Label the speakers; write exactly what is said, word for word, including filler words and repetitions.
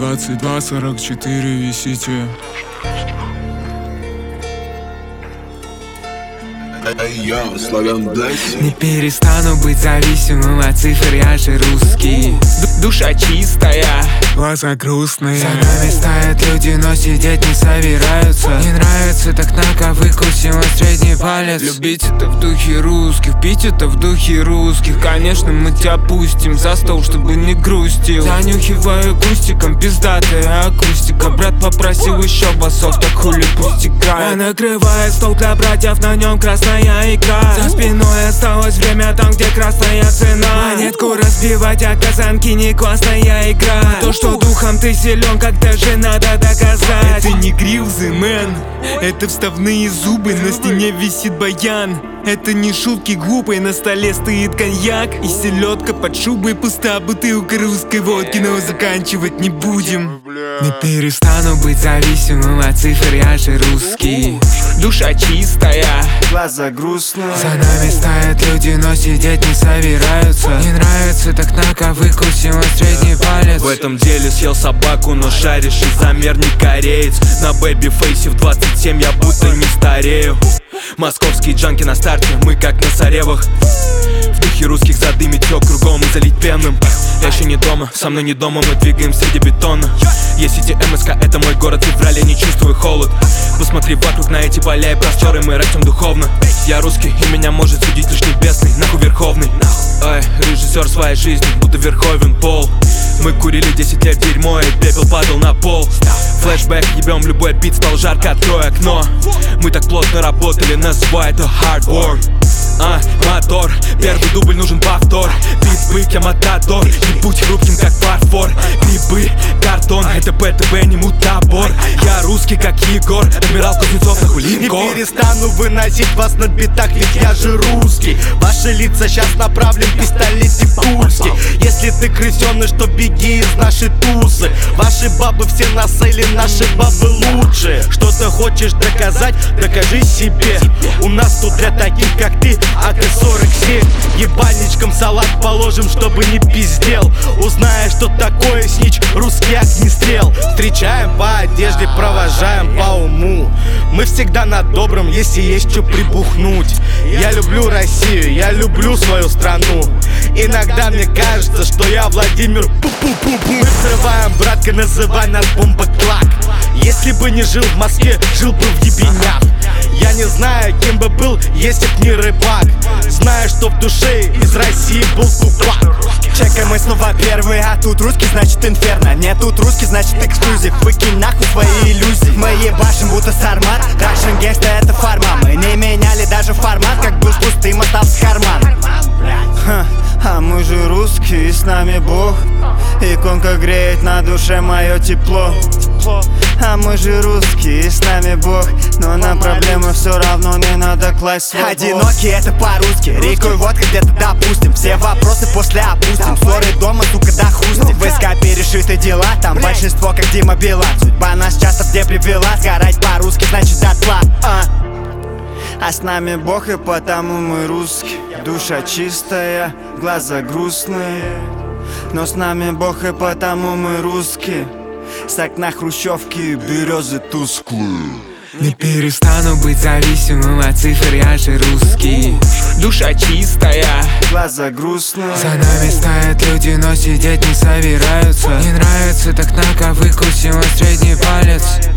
Speaker 1: двадцать два сорок четыре висите.
Speaker 2: Я славян Даси.
Speaker 3: Не перестану быть зависимым от цифр, я же русский. Д Душа чистая,
Speaker 1: Глаза грустные.
Speaker 3: за нами стоят люди, но сидеть не собираются. Не нравится, так на выкусим вот средний палец. Любить это в духе русских, пить это в духе русских. Конечно, мы тебя пустим за стол, чтобы не грустил. Занюхиваю кустиком, пиздатая акустика. Брат попросил еще басов, так хули пусть играет. Я накрываю стол для братьев, на нем красная икра. За спиной осталось время там, где красная цена. Монетку разбивать, а казанки не классная игра. То, что духом ты силен, как даже надо доказать. Это не грилзы, мэн, это вставные зубы. На стене висит баян. Это не шутки глупые, на столе стоит коньяк и селедка под шубой, пустая бутылка русской водки. Но заканчивать не будем. Не перестану быть зависимым от цифр, я же русский. Душа чистая,
Speaker 4: глаза грустные.
Speaker 3: за нами стоят люди, но сидеть не собираются. Не нравится, так на выкусим вот средний палец.
Speaker 5: В этом деле съел собаку, но шаришь и замер не кореец. На бэби-фейсе в двадцать семь я будто не старею. Московские джанки на старте, мы как на соревах. В духе русских задымить все кругом и залить пенным. Я еще не дома, со мной не дома, мы двигаем среди бетона. Есть сити МСК, это мой город, в феврале не чувствую холод. Посмотри вокруг на эти поля и просторы, мы растем духовно. Я русский, и меня может судить лишь небесный, нахуй верховный. Ай, режиссер своей жизни, будто верховен пол. Мы курили десять лет дерьмо, и пепел падал на пол. Флэшбэк, ебем любой бит, стал жарко, открой окно. Мы так плотно работали, называй это hard work. А, мотор, первый дубль нужен повтор. Бит-бык, я матадор, не будь хрупким, как фарфор. Грибы, картон, это ПТБ, не мутабор. Я русский, как Егор, адмирал Кузнецов, нахуй линкор.
Speaker 4: Не перестану выносить вас на битах, ведь я же русский. Ваши лица сейчас направлен пистолет и пульски. Если ты крысёныш, то беги из нашей тусы. Ваши бабы все насыли, наши бабы лучше. Что ты хочешь доказать, докажи себе. У нас тут для таких, как ты, а ка сорок семь. Ебальничком салат положим, чтобы не пиздел. Узнаешь, что такое снич, русский огнестрел. Встречаем по одежде, провожаем по уму. Мы всегда на добром, если есть что прибухнуть. Я люблю Россию, я люблю свою страну. Иногда мне кажется, что я Владимир Пу-пу-пу-пу. Мы взрываем, братка, называй нас бомба-клак. Если бы не жил в Москве, жил бы в ебенях. Я не знаю, кем бы был, если б не рыбак. Знаю, что в душе из России был тупак. Чекай, мы снова первые, а тут русский, значит инферно. Нет, тут русский, значит эксклюзив. Выкинь нахуй свои иллюзии. Мы ебашим, будто сармат. Russian гангста, это фарма. Мы не меняли даже формат, как был пустым, остался карман. Ха, а мы же русские, и с нами Бог. Иконка греет на душе мое тепло. А мы же русские, и с нами Бог. Но нам проблемы все равно не надо класть свой. Одинокий, это по-русски. Рекой водка где-то допустим. Все вопросы после опустим. Ссоры дома, сука, да хрустим. В эскапе решиты дела, там большинство как Дима Билан. Судьба нас часто где привела. Сгорать по-русски, значит дотла. а. А с нами Бог, и потому мы русские. Душа чистая, глаза грустные. Но с нами Бог, и потому мы русские. С окна хрущевки березы тусклые.
Speaker 3: Не перестану быть зависимым от цифр, я же русский. Душа чистая,
Speaker 4: глаза грустные.
Speaker 3: за нами стоят люди, но сидеть не собираются. Не нравится, так на выкусим вот средний палец.